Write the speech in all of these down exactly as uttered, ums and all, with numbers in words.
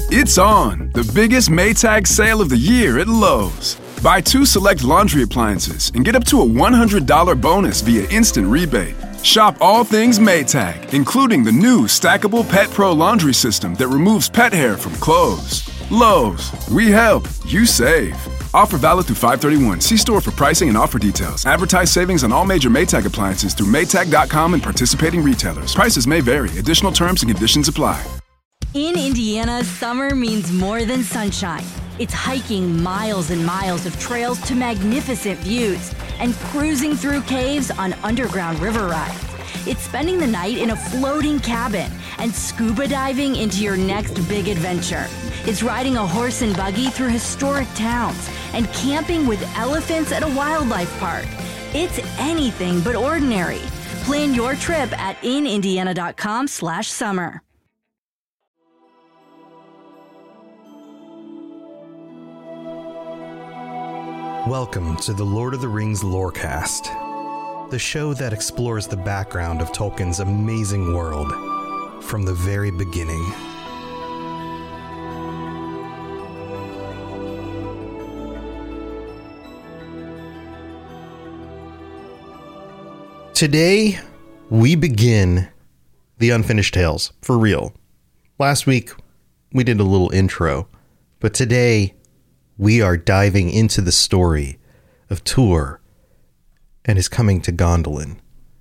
It's on, the biggest Maytag sale of the year at Lowe's. Buy two select laundry appliances and get up to a one hundred dollars bonus via instant rebate. Shop all things Maytag, including the new stackable Pet Pro laundry system that removes pet hair from clothes. Lowe's, we help, you save. Offer valid through five thirty-one. See store for pricing and offer details. Advertise savings on all major Maytag appliances through Maytag dot com and participating retailers. Prices may vary. Additional terms and conditions apply. In Indiana, summer means more than sunshine. It's hiking miles and miles of trails to magnificent views and cruising through caves on underground river rides. It's spending the night in a floating cabin and scuba diving into your next big adventure. It's riding a horse and buggy through historic towns and camping with elephants at a wildlife park. It's anything but ordinary. Plan your trip at in indiana dot com slash summer. Welcome to the Lord of the Rings Lorecast, the show that explores the background of Tolkien's amazing world from the very beginning. Today, we begin the Unfinished Tales, for real. Last week, we did a little intro, but today, we are diving into the story of Tuor and his coming to Gondolin.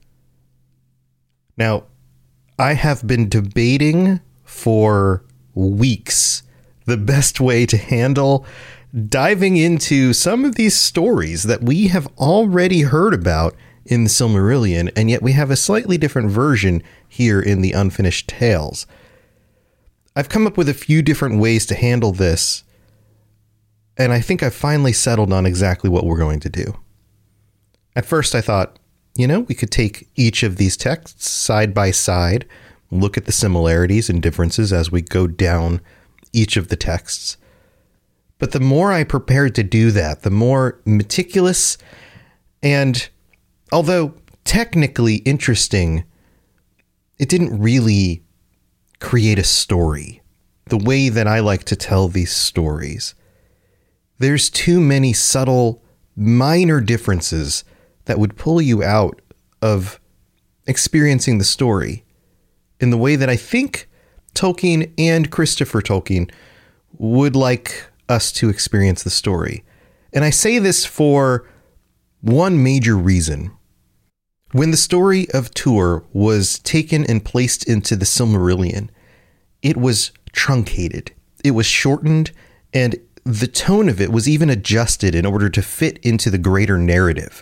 Now, I have been debating for weeks the best way to handle diving into some of these stories that we have already heard about in the Silmarillion, and yet we have a slightly different version here in the Unfinished Tales. I've come up with a few different ways to handle this, and I think I've finally settled on exactly what we're going to do. At first I thought, you know, we could take each of these texts side by side, look at the similarities and differences as we go down each of the texts. But the more I prepared to do that, the more meticulous and, although technically interesting, it didn't really create a story the way that I like to tell these stories. There's too many subtle, minor differences that would pull you out of experiencing the story in the way that I think Tolkien and Christopher Tolkien would like us to experience the story. And I say this for one major reason. When the story of Tuor was taken and placed into the Silmarillion, it was truncated, it was shortened, and the tone of it was even adjusted in order to fit into the greater narrative.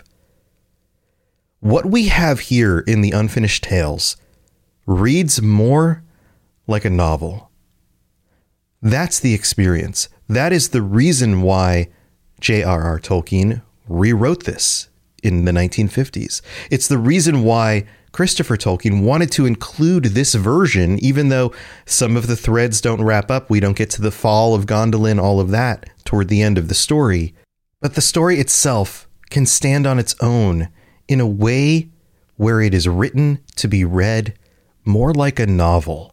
What we have here in the Unfinished Tales reads more like a novel. That's the experience. That is the reason why J R R Tolkien rewrote this in the nineteen fifties. It's the reason why Christopher Tolkien wanted to include this version, even though some of the threads don't wrap up. We don't get to the fall of Gondolin, all of that toward the end of the story. But the story itself can stand on its own in a way where it is written to be read more like a novel.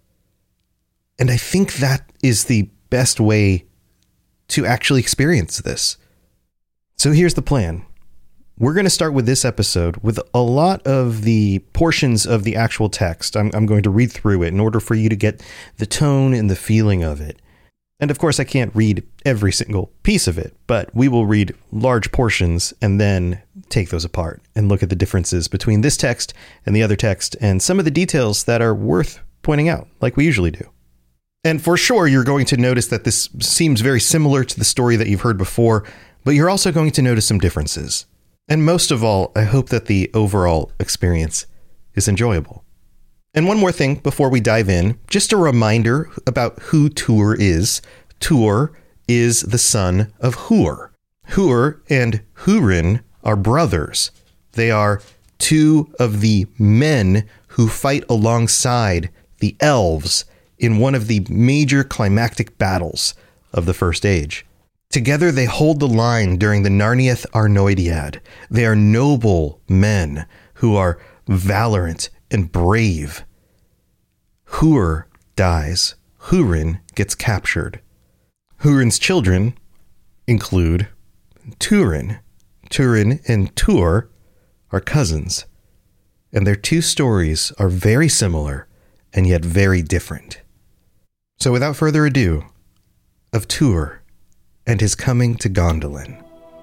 And I think that is the best way to actually experience this. So here's the plan. We're going to start with this episode with a lot of the portions of the actual text. I'm, I'm going to read through it in order for you to get the tone and the feeling of it. And of course, I can't read every single piece of it, but we will read large portions and then take those apart and look at the differences between this text and the other text and some of the details that are worth pointing out, like we usually do. And for sure, you're going to notice that this seems very similar to the story that you've heard before, but you're also going to notice some differences. And most of all, I hope that the overall experience is enjoyable. And one more thing before we dive in, just a reminder about who Tuor is. Tuor is the son of Huor. Huor and Hurin are brothers. They are two of the men who fight alongside the elves in one of the major climactic battles of the First Age. Together they hold the line during the Narniath Arnoediad. They are noble men who are valiant and brave. Huor dies. Hurin gets captured. Hurin's children include Turin. Turin and Tur are cousins, and their two stories are very similar and yet very different. So without further ado, of Tur and his coming to Gondolin.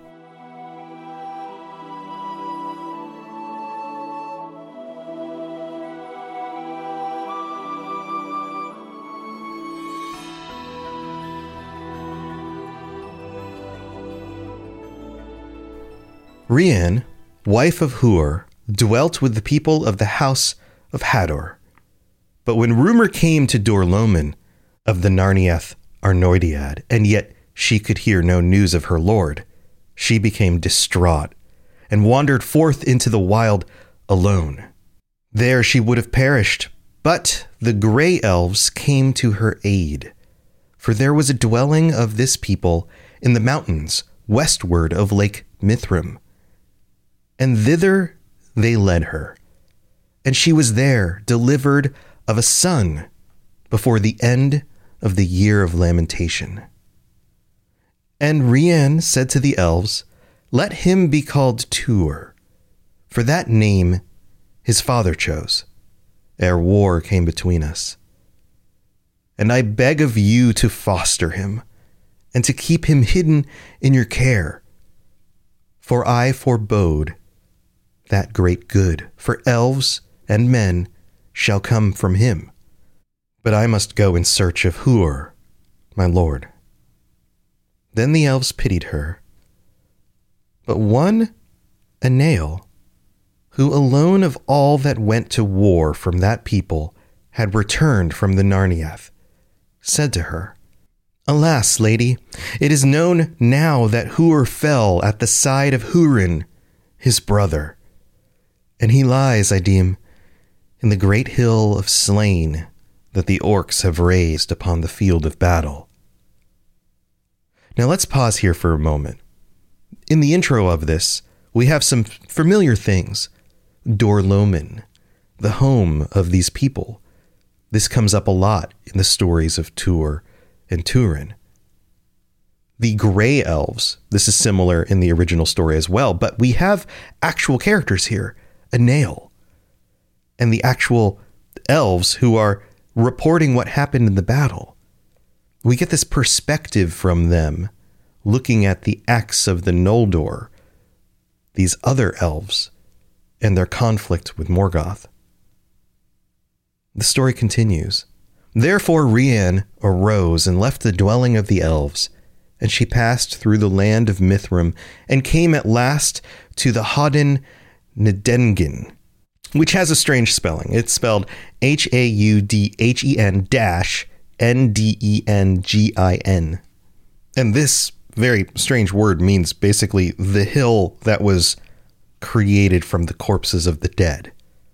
Rian, wife of Hur, dwelt with the people of the house of Hador. But when rumor came to Dor-Lomin of the Narniath Arnoediad, and yet she could hear no news of her lord, she became distraught and wandered forth into the wild alone. There she would have perished, but the Grey Elves came to her aid, for there was a dwelling of this people in the mountains westward of Lake Mithrim, and thither they led her, and she was there delivered of a son before the end of the year of lamentation. And Rian said to the elves, "Let him be called Tur, for that name his father chose, ere war came between us. And I beg of you to foster him, and to keep him hidden in your care, for I forebode that great good for elves and men shall come from him. But I must go in search of Hur, my lord." Then the elves pitied her. But one, Enael, who alone of all that went to war from that people had returned from the Narniath, said to her, "Alas, lady, it is known now that Hur fell at the side of Hurin, his brother. And he lies, I deem, in the great hill of slain that the orcs have raised upon the field of battle." Now let's pause here for a moment. In the intro of this, we have some familiar things. Dor-Lomin, the home of these people. This comes up a lot in the stories of Tur and Turin. The Grey Elves, this is similar in the original story as well, but we have actual characters here. Enael, and the actual elves who are reporting what happened in the battle. We get this perspective from them, looking at the acts of the Noldor, these other elves, and their conflict with Morgoth. The story continues. Therefore Rian arose and left the dwelling of the elves, and she passed through the land of Mithrim, and came at last to the Haudin Nedengin, which has a strange spelling. It's spelled H A U D H E N dash N D E N G I N. And this very strange word means basically the hill that was created from the corpses of the dead.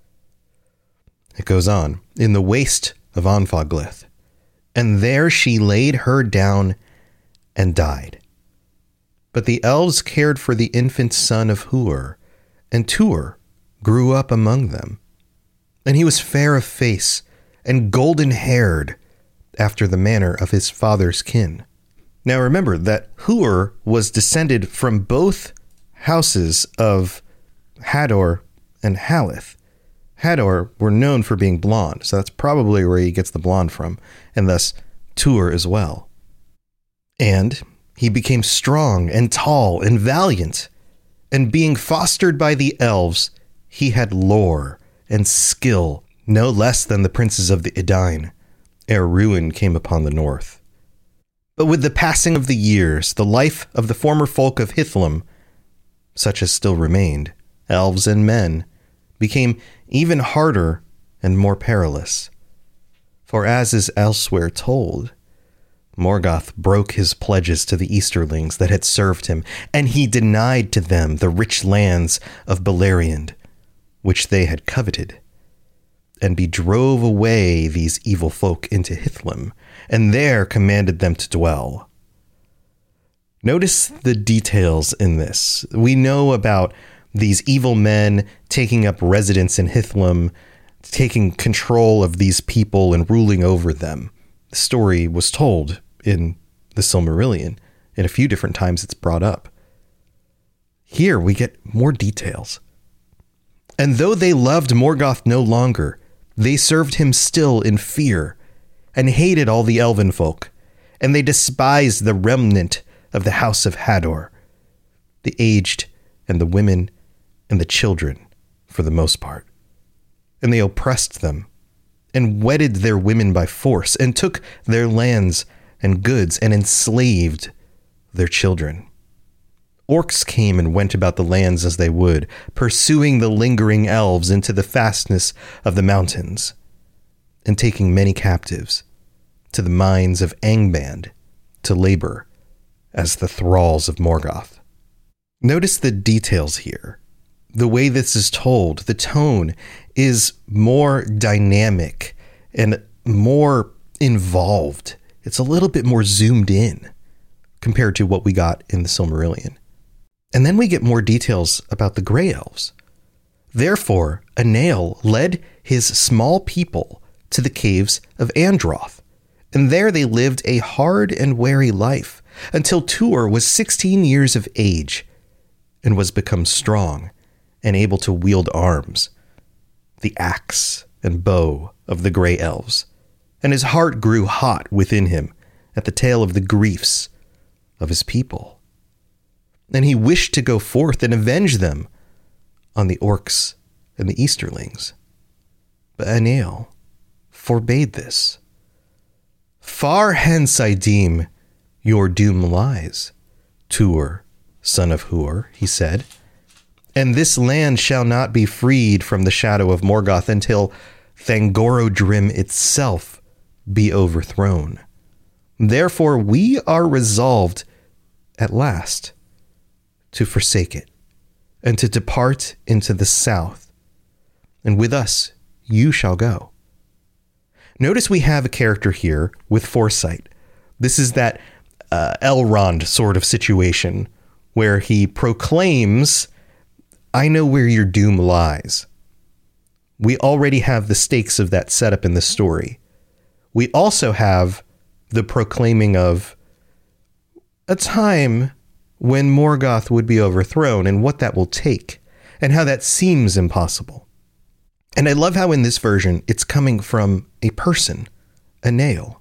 It goes on, in the waste of Anfaglith, and there she laid her down and died. But the elves cared for the infant son of Hur, and Tur grew up among them. And he was fair of face and golden-haired after the manner of his father's kin. Now remember that Hur was descended from both houses of Hador and Haleth. Hador were known for being blonde, so that's probably where he gets the blonde from, and thus Tur as well. And he became strong and tall and valiant, and being fostered by the elves, he had lore and skill no less than the princes of the Edain, ere ruin came upon the north. But with the passing of the years, the life of the former folk of Hithlum, such as still remained, elves and men, became even harder and more perilous. For as is elsewhere told, Morgoth broke his pledges to the Easterlings that had served him, and he denied to them the rich lands of Beleriand, which they had coveted. And he drove away these evil folk into Hithlum, and there commanded them to dwell. Notice the details in this. We know about these evil men taking up residence in Hithlum, taking control of these people and ruling over them. story was told in the Silmarillion. In a few different times it's brought up. Here we get more details. And though they loved Morgoth no longer, they served him still in fear, and hated all the elven folk, and they despised the remnant of the house of Hador, the aged and the women and the children, for the most part. And they oppressed them, and wedded their women by force, and took their lands and goods, and enslaved their children. Orcs came and went about the lands as they would, pursuing the lingering elves into the fastness of the mountains, and taking many captives to the mines of Angband to labor as the thralls of Morgoth. Notice the details here. The way this is told, the tone is more dynamic and more involved. It's a little bit more zoomed in compared to what we got in the Silmarillion. And then we get more details about the Grey Elves. Therefore, Enael led his small people to the caves of Androth, and there they lived a hard and wary life until Tuor was sixteen years of age and was become strong and able to wield arms, the axe and bow of the Grey Elves, and his heart grew hot within him at the tale of the griefs of his people. And he wished to go forth and avenge them on the orcs and the Easterlings. But Enael forbade this. Far hence I deem your doom lies, Tuor, son of Huor, he said, and this land shall not be freed from the shadow of Morgoth until Thangorodrim itself be overthrown. Therefore we are resolved at last to forsake it, and to depart into the south, and with us you shall go. Notice we have a character here with foresight. This is that uh, Elrond sort of situation where he proclaims, I know where your doom lies. We already have the stakes of that set up in the story. We also have the proclaiming of a time when Morgoth would be overthrown and what that will take and how that seems impossible. And I love how in this version it's coming from a person, Enael.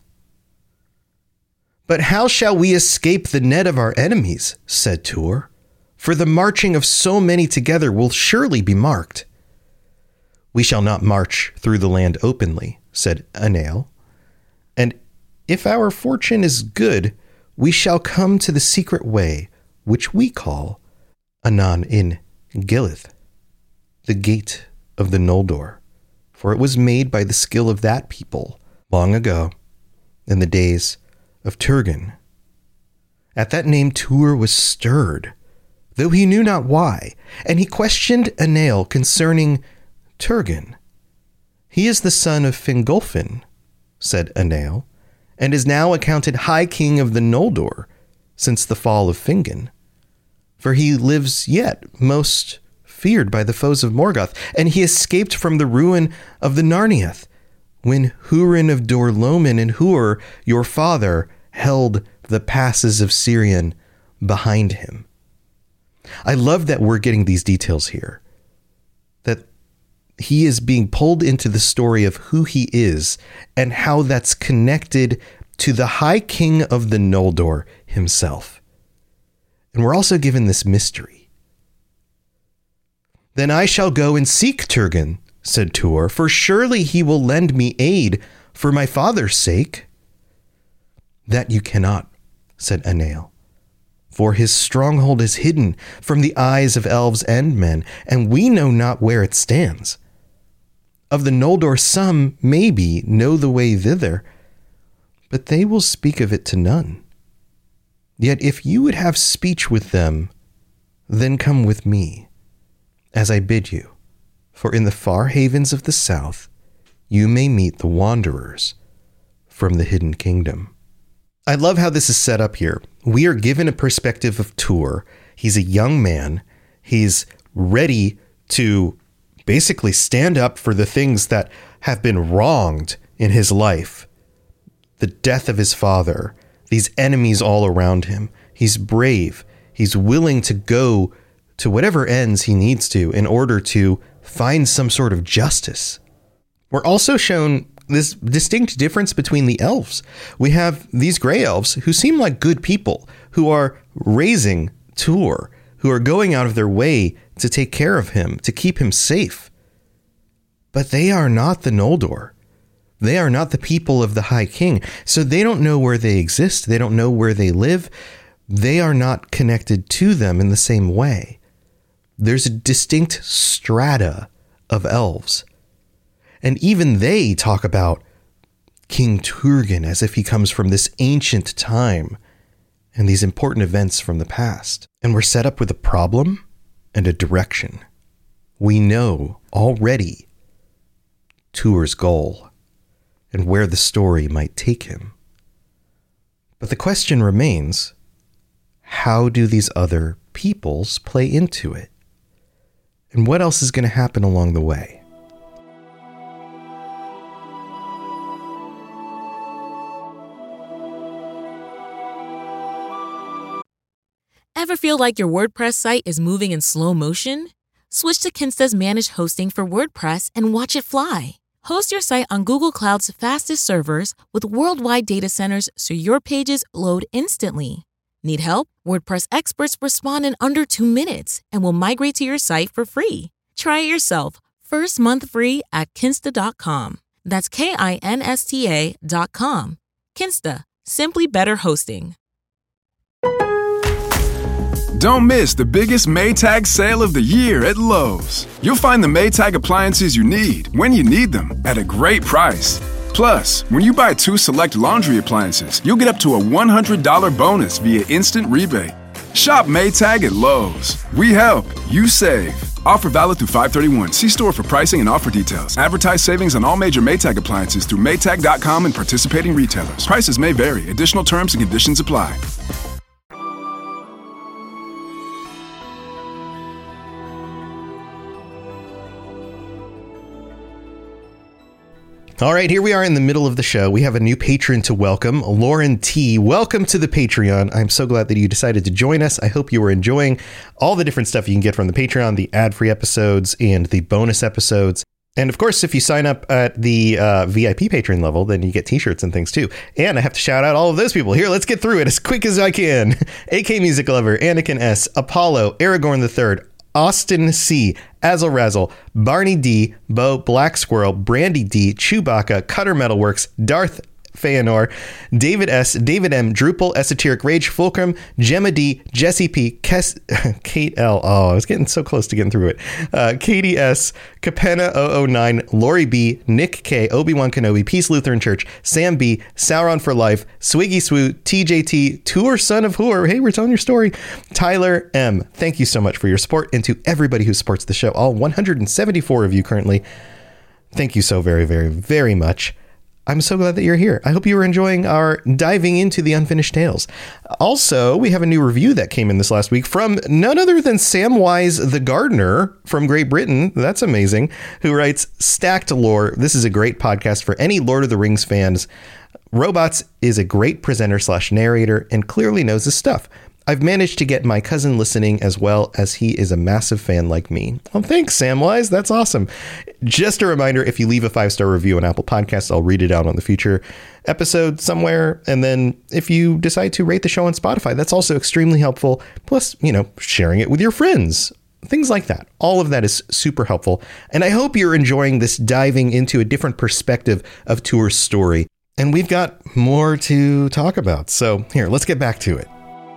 But how shall we escape the net of our enemies, said Tuor, for the marching of so many together will surely be marked. We shall not march through the land openly, said Enael, and if our fortune is good, we shall come to the secret way, which we call Anan in Gilith, the gate of the Noldor, for it was made by the skill of that people long ago, in the days of Turgon. At that name Tuor was stirred, though he knew not why, and he questioned Enael concerning Turgon. He is the son of Fingolfin, said Enael, and is now accounted High King of the Noldor since the fall of Fingon. For he lives yet most feared by the foes of Morgoth, and he escaped from the ruin of the Narniath, when Hurin of Dor-Lomin and Huor, your father, held the passes of Sirion behind him. I love that we're getting these details here, that he is being pulled into the story of who he is and how that's connected to the High King of the Noldor himself. And we're also given this mystery. Then I shall go and seek Turgon, said Tuor, for surely he will lend me aid for my father's sake. That you cannot, said Enael, for his stronghold is hidden from the eyes of elves and men, and we know not where it stands. Of the Noldor some, maybe, know the way thither, but they will speak of it to none. Yet if you would have speech with them, then come with me, as I bid you, for in the far havens of the south you may meet the wanderers from the hidden kingdom. I love how this is set up here. We are given a perspective of Tuor. He's a young man. He's ready to basically stand up for the things that have been wronged in his life. the death of his father, these enemies all around him. He's brave. He's willing to go to whatever ends he needs to in order to find some sort of justice. We're also shown this distinct difference between the elves. We have these gray elves who seem like good people, who are raising Tuor, who are going out of their way to take care of him, to keep him safe. But they are not the Noldor. They are not the people of the High King, so they don't know where they exist. They don't know where they live. They are not connected to them in the same way. There's a distinct strata of elves. And even they talk about King Turgon as if he comes from this ancient time and these important events from the past. And we're set up with a problem and a direction. We know already Tuor's goal and where the story might take him. But the question remains, how do these other peoples play into it? And what else is going to happen along the way? Ever feel like your WordPress site is moving in slow motion? Switch to Kinsta's managed hosting for WordPress and watch it fly. Host your site on Google Cloud's fastest servers with worldwide data centers so your pages load instantly. Need help? WordPress experts respond in under two minutes and will migrate to your site for free. Try it yourself. First month free at kinsta dot com. That's K I N S T A dot com. Kinsta. Simply better hosting. Don't miss the biggest Maytag sale of the year at Lowe's. You'll find the Maytag appliances you need when you need them at a great price. Plus, when you buy two select laundry appliances, you'll get up to a one hundred dollars bonus via instant rebate. Shop Maytag at Lowe's. We help, you save. Offer valid through five thirty-one. See store for pricing and offer details. Advertise savings on all major Maytag appliances through Maytag dot com and participating retailers. Prices may vary. Additional terms and conditions apply. All right, here we are in the middle of the show. We have a new patron to welcome, Lauren T. Welcome to the Patreon. I'm so glad that you decided to join us. I hope you were enjoying all the different stuff you can get from the Patreon, the ad-free episodes and the bonus episodes. And of course, if you sign up at the uh, V I P patron level, then you get t-shirts and things too. And I have to shout out all of those people. Here, let's get through it as quick as I can. A K Music Lover, Anakin S, Apollo, Aragorn the Third, Austin C, Azzle Razzle, Barney D, Bo, Black Squirrel, Brandy D, Chewbacca, Cutter Metalworks, Darth Feanor, David S, David M, Drupal, Esoteric Rage, Fulcrum, Gemma D, Jesse P, Kes, Kate L. Oh, I was getting so close to getting through it. Uh, Katie S, Capenna zero zero nine, Lori B, Nick K, Obi-Wan Kenobi, Peace Lutheran Church, Sam B, Sauron for Life, Swiggy Swoo, T J T, Tour Son of Hoor. Hey, we're telling your story. Tyler M. Thank you so much for your support, and to everybody who supports the show, all one hundred seventy-four of you currently. Thank you so very, very, very much. I'm so glad that you're here. I hope you were enjoying our diving into the Unfinished Tales. Also, we have a new review that came in this last week from none other than Samwise the Gardener from Great Britain. That's amazing. Who writes, Stacked Lore. This is a great podcast for any Lord of the Rings fans. Robots is a great presenter slash narrator and clearly knows his stuff. I've managed to get my cousin listening as well, as he is a massive fan like me. Well, thanks, Samwise. That's awesome. Just a reminder, if you leave a five-star review on Apple Podcasts, I'll read it out on the future episode somewhere. And then if you decide to rate the show on Spotify, that's also extremely helpful. Plus, you know, sharing it with your friends. Things like that. All of that is super helpful. And I hope you're enjoying this diving into a different perspective of Tuor's story. And we've got more to talk about. So here, let's get back to it.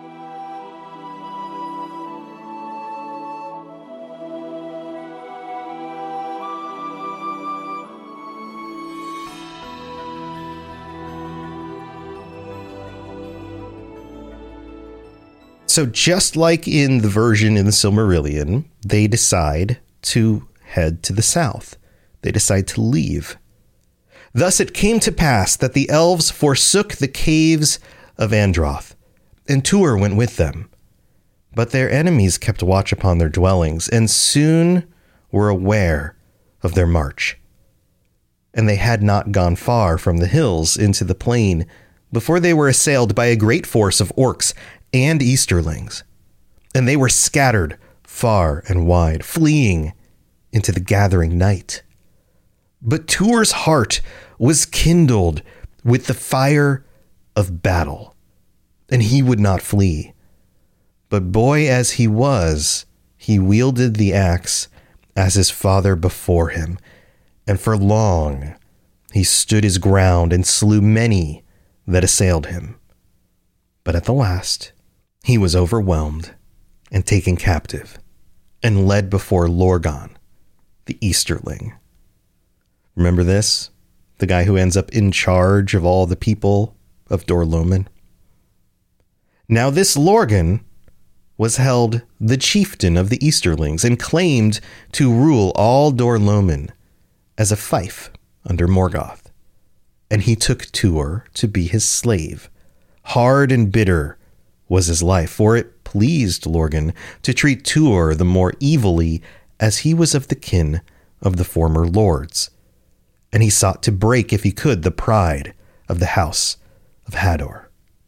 So just like in the version in the Silmarillion, they decide to head to the south. They decide to leave. Thus it came to pass that the elves forsook the caves of Androth, and Tuor went with them. But their enemies kept watch upon their dwellings, and soon were aware of their march. and they had not gone far from the hills into the plain before they were assailed by a great force of orcs and Easterlings, and they were scattered far and wide, fleeing into the gathering night. But Tuor's heart was kindled with the fire of battle, and he would not flee. But boy as he was, he wielded the axe as his father before him, and for long he stood his ground and slew many that assailed him. But at the last he was overwhelmed and taken captive, and led before Lorgon, the Easterling. Remember this? The guy who ends up in charge of all the people of Dor-lómin. Now this Lorgon was held the chieftain of the Easterlings and claimed to rule all Dor-lómin as a fief under Morgoth. And he took Tuor to be his slave. Hard and bitter was his life, for it pleased Lorgon to treat Tuor the more evilly as he was of the kin of the former lords. And he sought to break, if he could, the pride of the house of Hador.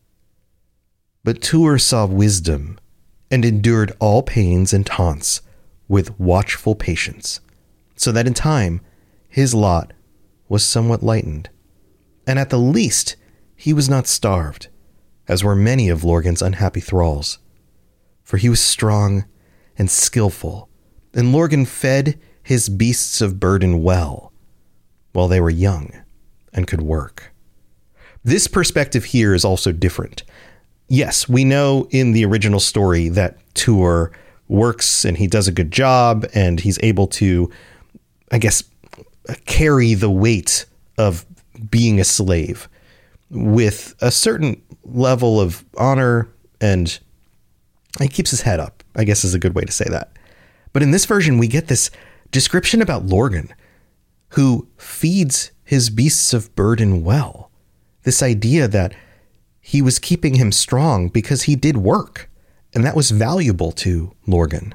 But Tuor saw wisdom and endured all pains and taunts with watchful patience, so that in time his lot was somewhat lightened, and at the least he was not starved, as were many of Lorgon's unhappy thralls. For he was strong and skillful, and Lorgon fed his beasts of burden well, while they were young and could work. This perspective here is also different. Yes, we know in the original story that Tuor works and he does a good job and he's able to, I guess, carry the weight of being a slave with a certain level of honor, and he keeps his head up, I guess is a good way to say that. But in this version, we get this description about Lorgon, who feeds his beasts of burden well. This idea that he was keeping him strong because he did work, and that was valuable to Lorgon.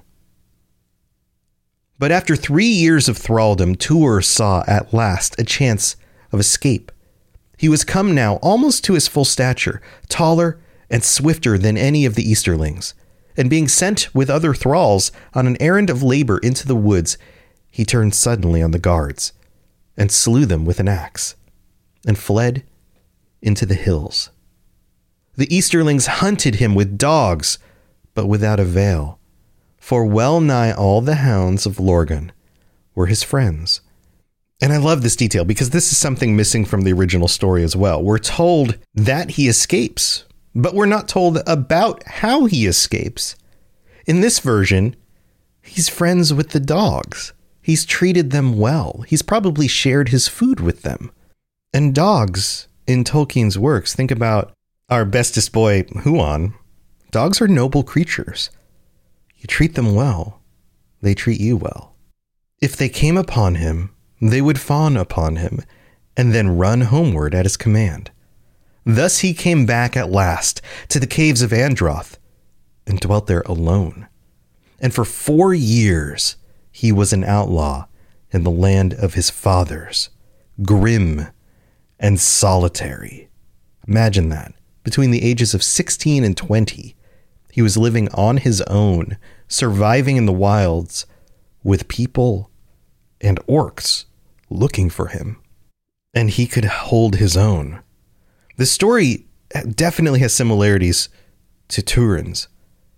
But after three years of thraldom, Tuor saw at last a chance of escape. He was come now almost to his full stature, taller and swifter than any of the Easterlings, and being sent with other thralls on an errand of labor into the woods, he turned suddenly on the guards and slew them with an axe, and fled into the hills. The Easterlings hunted him with dogs, but without avail, for well nigh all the hounds of Lorgon were his friends. And I love this detail because this is something missing from the original story as well. We're told that he escapes, but we're not told about how he escapes. In this version, he's friends with the dogs. He's treated them well. He's probably shared his food with them. And dogs in Tolkien's works, think about our bestest boy, Huan. Dogs are noble creatures. You treat them well, they treat you well. If they came upon him, they would fawn upon him and then run homeward at his command. Thus he came back at last to the caves of Androth and dwelt there alone. And for four years he was an outlaw in the land of his fathers, grim and solitary. Imagine that. Between the ages of sixteen and twenty, he was living on his own, surviving in the wilds with people and orcs looking for him. And he could hold his own. The story definitely has similarities to Turin's.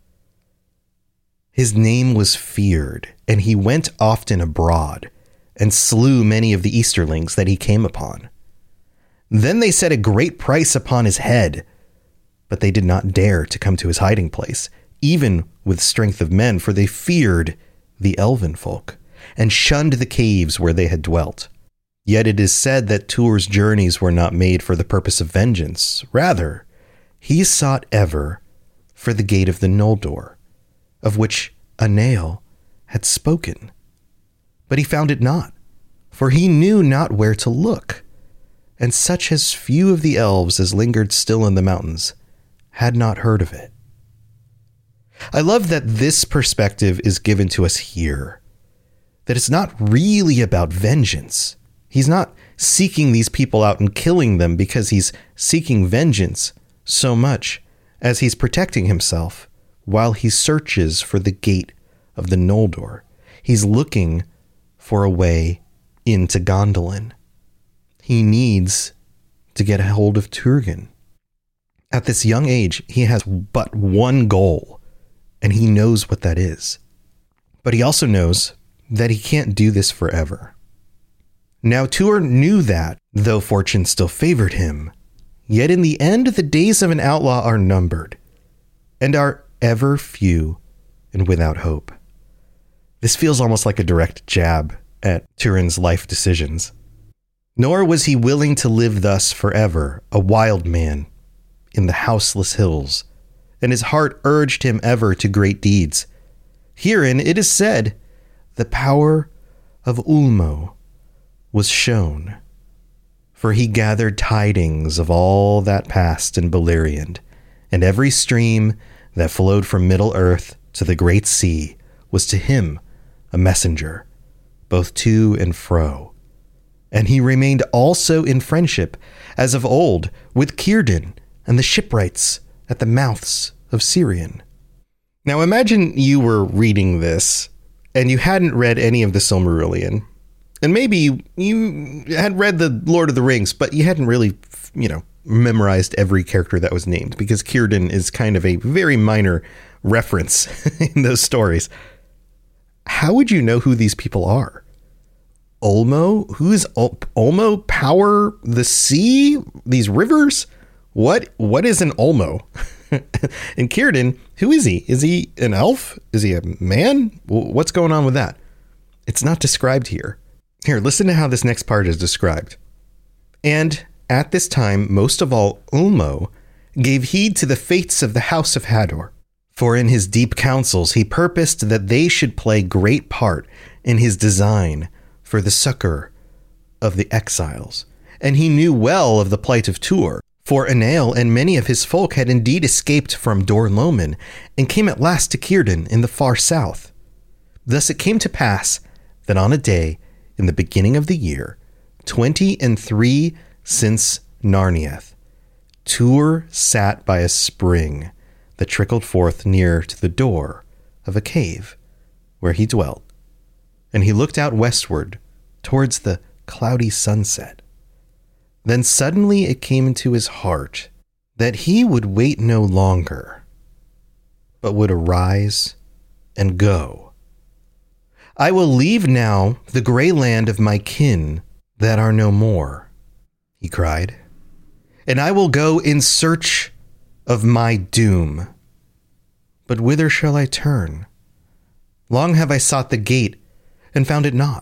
His name was feared, and he went often abroad and slew many of the Easterlings that he came upon. Then they set a great price upon his head, but they did not dare to come to his hiding place, even with strength of men, for they feared the elven folk and shunned the caves where they had dwelt. Yet it is said that Tuor's journeys were not made for the purpose of vengeance. Rather, he sought ever for the gate of the Noldor, of which Anael had spoken. But he found it not, for he knew not where to look, and such as few of the elves as lingered still in the mountains had not heard of it. I love that this perspective is given to us here, that it's not really about vengeance. He's not seeking these people out and killing them because he's seeking vengeance so much as he's protecting himself while he searches for the gate of the Noldor. He's looking for a way into Gondolin. He needs to get a hold of Turgon. At this young age, he has but one goal, and he knows what that is. But he also knows that he can't do this forever. Now, Tuor knew that, though fortune still favored him, yet in the end, the days of an outlaw are numbered, and are ever few and without hope. This feels almost like a direct jab at Turin's life decisions. Nor was he willing to live thus forever, a wild man in the houseless hills, and his heart urged him ever to great deeds. Herein, it is said, the power of Ulmo was shown, for he gathered tidings of all that passed in Beleriand, and every stream that flowed from Middle-earth to the great sea was to him a messenger, both to and fro. And he remained also in friendship, as of old, with Círdan and the shipwrights at the mouths of Sirion. Now imagine you were reading this, and you hadn't read any of the Silmarillion, and maybe you, you had read the Lord of the Rings, but you hadn't really, you know, memorized every character that was named, because Círdan is kind of a very minor reference in those stories. How would you know who these people are? Ulmo? Who's Ul- Ulmo? Power the sea? These rivers? What? What is an Ulmo? And Círdan, who is he? Is he an elf? Is he a man? What's going on with that? It's not described here. Here, listen to how this next part is described. And at this time, most of all, Ulmo gave heed to the fates of the House of Hador. For in his deep counsels, he purposed that they should play great part in his design for the succor of the exiles. And he knew well of the plight of Tuor, for Enael and many of his folk had indeed escaped from Dor Lomin and came at last to Círdan in the far south. Thus it came to pass that on a day in the beginning of the year, twenty and three since Narnieth, Tuor sat by a spring that trickled forth near to the door of a cave where he dwelt, and he looked out westward towards the cloudy sunset. Then suddenly it came into his heart that he would wait no longer, but would arise and go. I will leave now the grey land of my kin that are no more, he cried, and I will go in search of my doom. But whither shall I turn? Long have I sought the gate and found it not.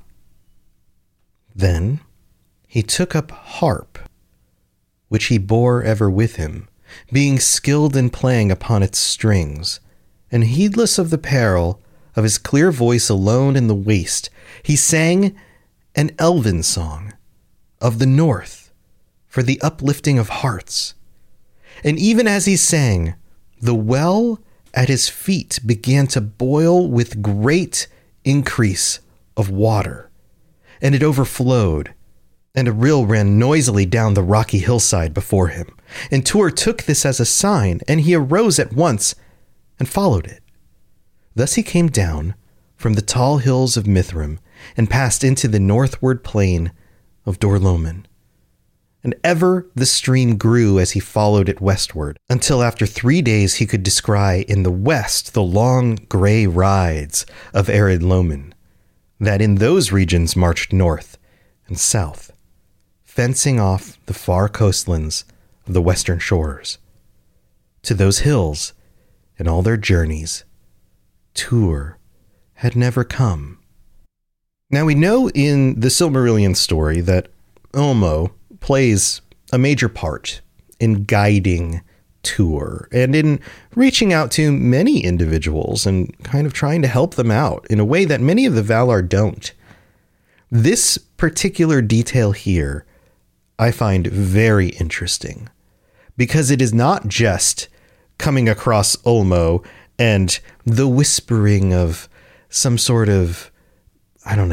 Then he took up harp, which he bore ever with him, being skilled in playing upon its strings, and heedless of the peril of his clear voice alone in the waste, he sang an elven song of the north for the uplifting of hearts. And even as he sang, the well at his feet began to boil with great increase of water, and it overflowed, and a rill ran noisily down the rocky hillside before him. And Tuor took this as a sign, and he arose at once and followed it. Thus he came down from the tall hills of Mithrim and passed into the northward plain of Dor Lomin. And ever the stream grew as he followed it westward, until after three days he could descry in the west the long gray rides of Ered Lomin, that in those regions marched north and south, fencing off the far coastlands of the western shores. To those hills, in all their journeys, Tuor had never come. Now we know in the Silmarillion story that Ulmo plays a major part in guiding Tuor and in reaching out to many individuals and kind of trying to help them out in a way that many of the Valar don't. This particular detail here I find very interesting, because it is not just coming across Ulmo and the whispering of some sort of, I don't know,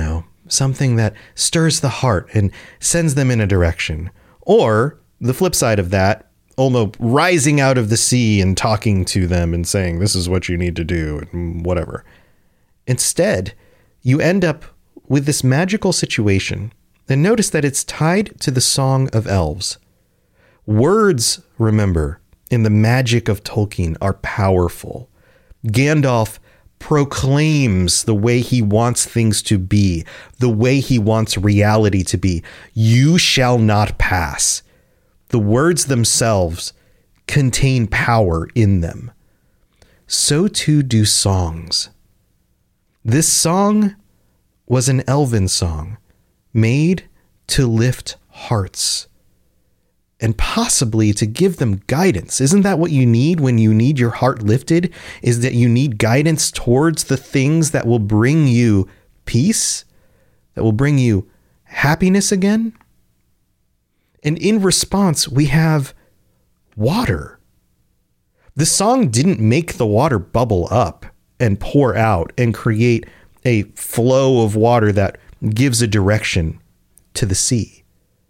something that stirs the heart and sends them in a direction. Or the flip side of that, Ulmo rising out of the sea and talking to them and saying, this is what you need to do and whatever. Instead, you end up with this magical situation. And notice that it's tied to the Song of Elves. Words, remember, in the magic of Tolkien are powerful. Gandalf proclaims the way he wants things to be, the way he wants reality to be. You shall not pass. The words themselves contain power in them. So too do songs. This song was an elven song made to lift hearts and possibly to give them guidance. Isn't that what you need when you need your heart lifted? Is that you need guidance towards the things that will bring you peace, that will bring you happiness again? And in response, we have water. The song didn't make the water bubble up and pour out and create a flow of water that gives a direction to the sea.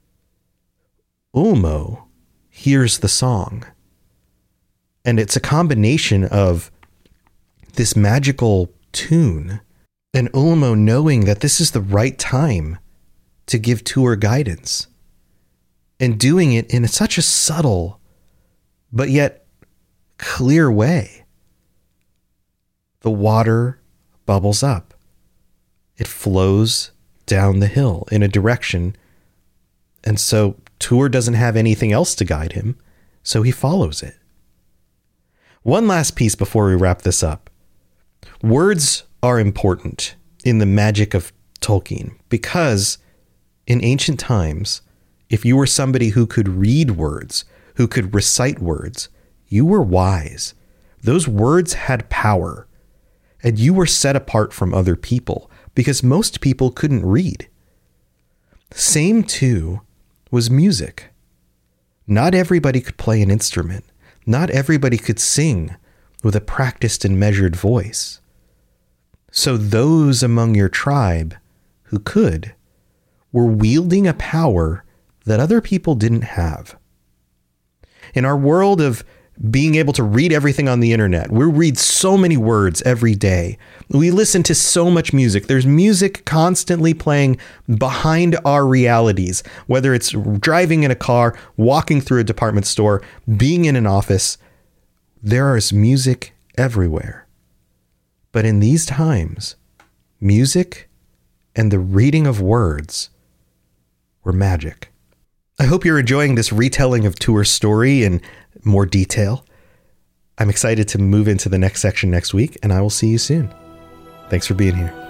Ulmo hears the song, and it's a combination of this magical tune and Ulmo knowing that this is the right time to give Tuor guidance, and doing it in such a subtle but yet clear way. The water bubbles up. It flows down the hill in a direction. And so Tuor doesn't have anything else to guide him, so he follows it. One last piece before we wrap this up. Words are important in the magic of Tolkien because in ancient times, if you were somebody who could read words, who could recite words, you were wise. Those words had power, and you were set apart from other people because most people couldn't read. Same too was music. Not everybody could play an instrument. Not everybody could sing with a practiced and measured voice. So those among your tribe who could were wielding a power that other people didn't have. In our world of being able to read everything on the internet, we read so many words every day. We listen to so much music. There's music constantly playing behind our realities, whether it's driving in a car, walking through a department store, being in an office. There is music everywhere. But in these times, music and the reading of words were magic. I hope you're enjoying this retelling of Tuor's story in more detail. I'm excited to move into the next section next week, and I will see you soon. Thanks for being here.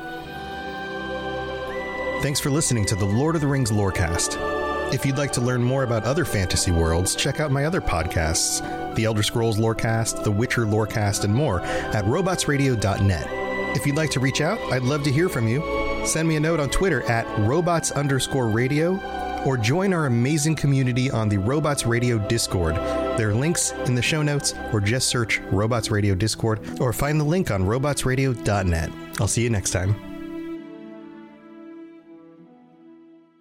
Thanks for listening to the Lord of the Rings Lorecast. If you'd like to learn more about other fantasy worlds, check out my other podcasts, The Elder Scrolls Lorecast, The Witcher Lorecast, and more at robots radio dot net. If you'd like to reach out, I'd love to hear from you. Send me a note on Twitter at robots underscore radio, or join our amazing community on the Robots Radio Discord. There are links in the show notes, or just search Robots Radio Discord, or find the link on robots radio dot net. I'll see you next time.